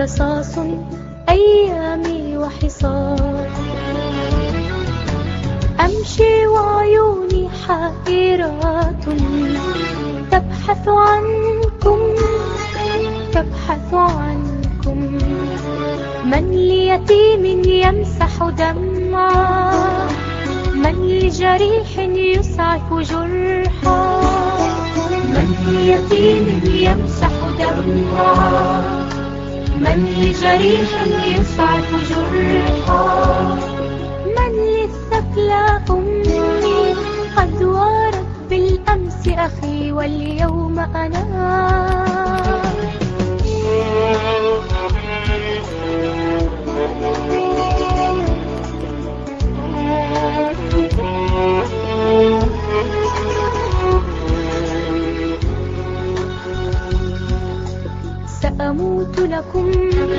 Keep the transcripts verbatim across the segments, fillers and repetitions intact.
ورصاص أيامي وحصار. أمشي وعيوني حائرات تبحث عنكم تبحث عنكم. من ليتيم يمسح دمعا، من لجريح يسعف جرحا. من ليتيم يمسح دمعا، من لجريح يسعف جرحا. من للثكلى أمي قد وارت بالأمس أخي واليوم أنا. سأموت لكم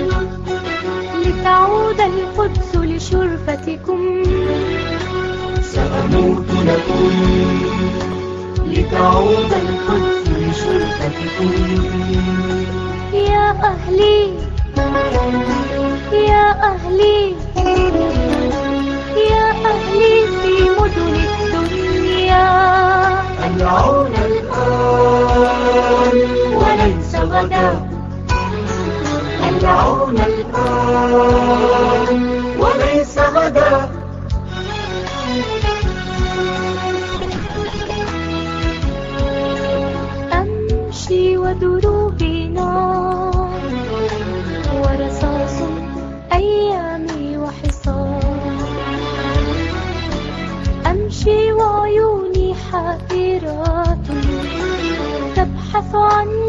لتعود القدس لشرفتكم. سأموت لكم لتعود القدس لشرفتكم. يا أهلي يا أهلي يا أهلي في مدن الدنيا. العون الآن وليس غدا، العون الآن وليس غدا. أمشي ودروبي نار ورصاص أيامي وحصار. أمشي وعيوني حائرات تبحث عن